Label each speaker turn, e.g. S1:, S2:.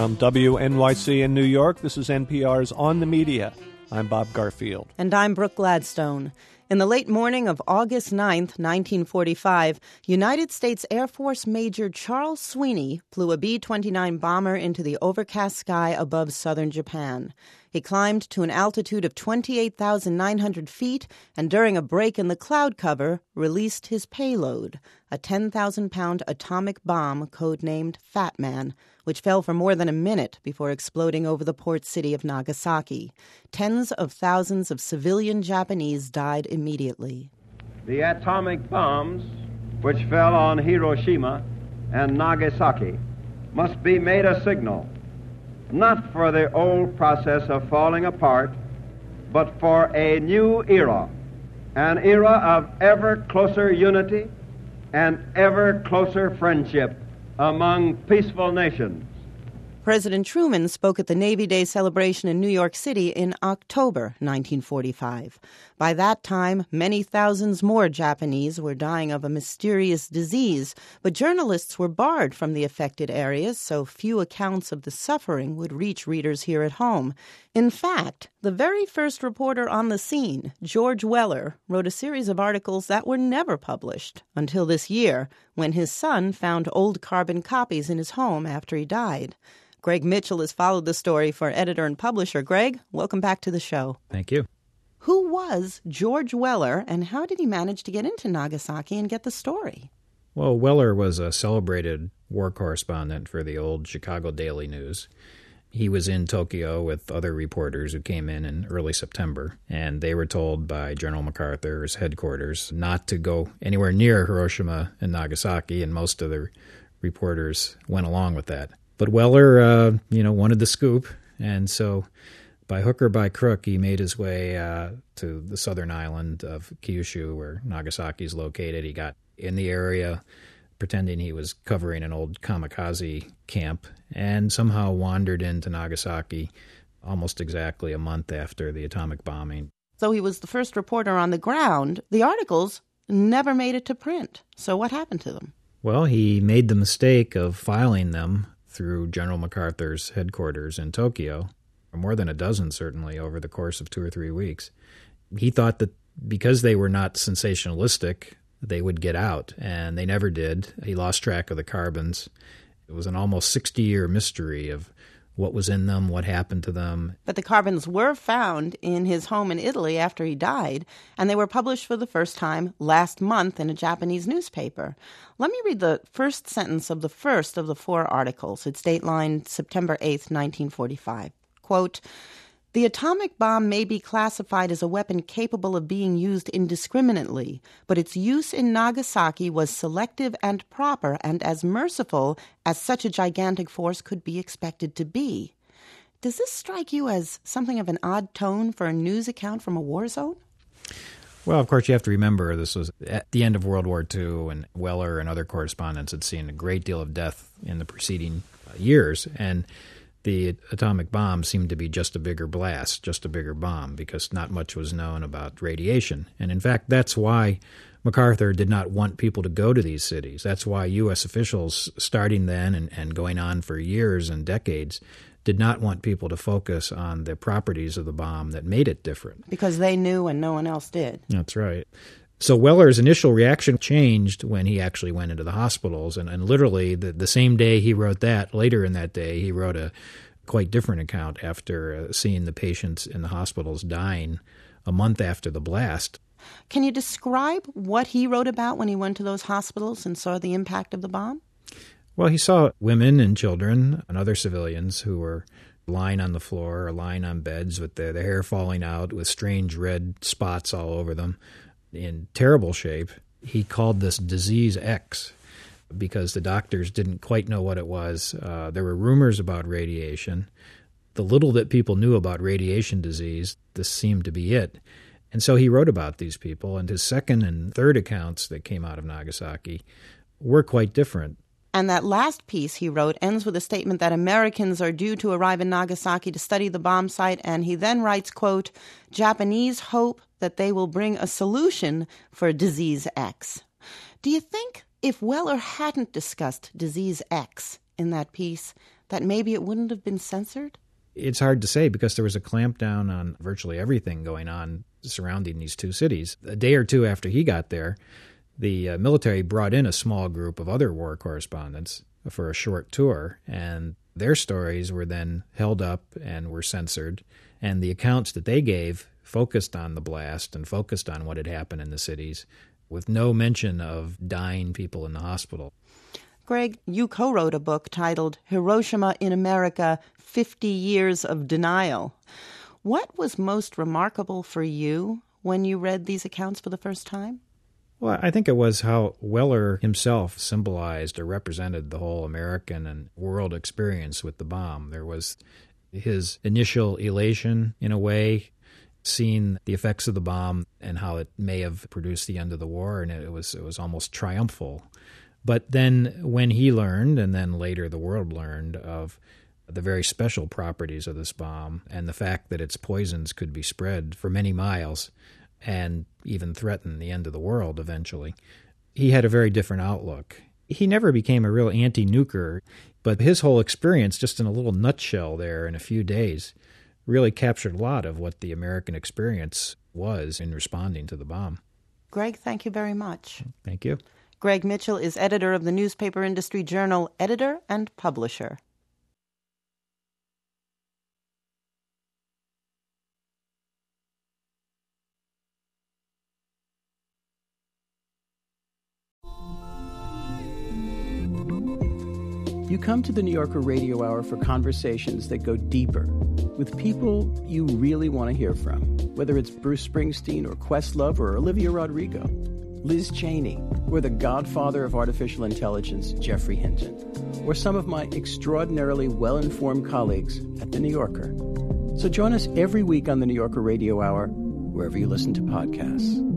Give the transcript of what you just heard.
S1: From WNYC in New York, this is NPR's On the Media. I'm Bob Garfield.
S2: And I'm Brooke Gladstone. In the late morning of August 9th, 1945, United States Air Force Major Charles Sweeney flew a B-29 bomber into the overcast sky above southern Japan. He climbed to an altitude of 28,900 feet and during a break in the cloud cover, released his payload, a 10,000-pound atomic bomb codenamed Fat Man, which fell for more than a minute before exploding over the port city of Nagasaki. Tens of thousands of civilian Japanese died immediately.
S3: The atomic bombs which fell on Hiroshima and Nagasaki must be made a signal, not for the old process of falling apart, but for a new era, an era of ever closer unity and ever closer friendship among peaceful nations.
S2: President Truman spoke at the Navy Day celebration in New York City in October 1945. By that time, many thousands more Japanese were dying of a mysterious disease, but journalists were barred from the affected areas, so few accounts of the suffering would reach readers here at home. In fact, the very first reporter on the scene, George Weller, wrote a series of articles that were never published until this year, when his son found old carbon copies in his home after he died. Greg Mitchell has followed the story for editor and publisher. Greg, welcome back to the show.
S4: Thank you.
S2: Who was George Weller, and how did he manage to get into Nagasaki and get the story?
S4: Well, Weller was a celebrated war correspondent for the old Chicago Daily News. He was in Tokyo with other reporters who came in early September, and they were told by General MacArthur's headquarters not to go anywhere near Hiroshima and Nagasaki, and most of the reporters went along with that. But Weller, wanted the scoop, and so by hook or by crook, he made his way to the southern island of Kyushu, where Nagasaki is located. He got in the area, pretending he was covering an old kamikaze camp, and somehow wandered into Nagasaki almost exactly a month after the atomic bombing.
S2: So he was the first reporter on the ground. The articles never made it to print. So what happened to them?
S4: Well, he made the mistake of filing them through General MacArthur's headquarters in Tokyo, more than a dozen certainly over the course of 2 or 3 weeks. He thought that because they were not sensationalistic, they would get out, and they never did. He lost track of the carbons. It was an almost 60-year mystery of what was in them, what happened to them.
S2: But the carbons were found in his home in Italy after he died, and they were published for the first time last month in a Japanese newspaper. Let me read the first sentence of the first of the 4 articles. It's datelined September 8th, 1945. Quote, "The atomic bomb may be classified as a weapon capable of being used indiscriminately, but its use in Nagasaki was selective and proper and as merciful as such a gigantic force could be expected to be." Does this strike you as something of an odd tone for a news account from a war zone?
S4: Well, of course, you have to remember this was at the end of World War II, and Weller and other correspondents had seen a great deal of death in the preceding years, and the atomic bomb seemed to be just a bigger blast, just a bigger bomb, because not much was known about radiation. And in fact, that's why MacArthur did not want people to go to these cities. That's why U.S. officials, starting then and going on for years and decades, did not want people to focus on the properties of the bomb that made it different.
S2: Because they knew and no one else did.
S4: That's right. So Weller's initial reaction changed when he actually went into the hospitals. And literally the same day he wrote that, later in that day, he wrote a quite different account after seeing the patients in the hospitals dying a month after the blast.
S2: Can you describe what he wrote about when he went to those hospitals and saw the impact of the bomb?
S4: Well, he saw women and children and other civilians who were lying on the floor or lying on beds with their hair falling out, with strange red spots all over them, in terrible shape. He called this disease X because the doctors didn't quite know what it was. There were rumors about radiation. The little that people knew about radiation disease, this seemed to be it. And so he wrote about these people, and his second and third accounts that came out of Nagasaki were quite different.
S2: And that last piece he wrote ends with a statement that Americans are due to arrive in Nagasaki to study the bomb site, and he then writes, quote, "Japanese hope that they will bring a solution for disease X." Do you think if Weller hadn't discussed disease X in that piece that maybe it wouldn't have been censored?
S4: It's hard to say because there was a clampdown on virtually everything going on surrounding these two cities. A day or two after he got there, the military brought in a small group of other war correspondents for a short tour, and their stories were then held up and were censored, and the accounts that they gave focused on the blast and focused on what had happened in the cities, with no mention of dying people in the hospital.
S2: Greg, you co-wrote a book titled Hiroshima in America, 50 Years of Denial. What was most remarkable for you when you read these accounts for the first time?
S4: Well, I think it was how Weller himself symbolized or represented the whole American and world experience with the bomb. There was his initial elation, in a way, seeing the effects of the bomb and how it may have produced the end of the war, and it was almost triumphal. But then when he learned, and then later the world learned, of the very special properties of this bomb and the fact that its poisons could be spread for many miles and even threaten the end of the world eventually, he had a very different outlook. He never became a real anti-nuker, but his whole experience, just in a little nutshell there in a few days, really captured a lot of what the American experience was in responding to the bomb.
S2: Greg, thank you very much.
S4: Thank you.
S2: Greg Mitchell is editor of the newspaper industry journal Editor and Publisher.
S5: You come to the New Yorker Radio Hour for conversations that go deeper with people you really want to hear from, whether it's Bruce Springsteen or Questlove or Olivia Rodrigo, Liz Cheney, or the godfather of artificial intelligence, Geoffrey Hinton, or some of my extraordinarily well-informed colleagues at The New Yorker. So join us every week on the New Yorker Radio Hour, wherever you listen to podcasts.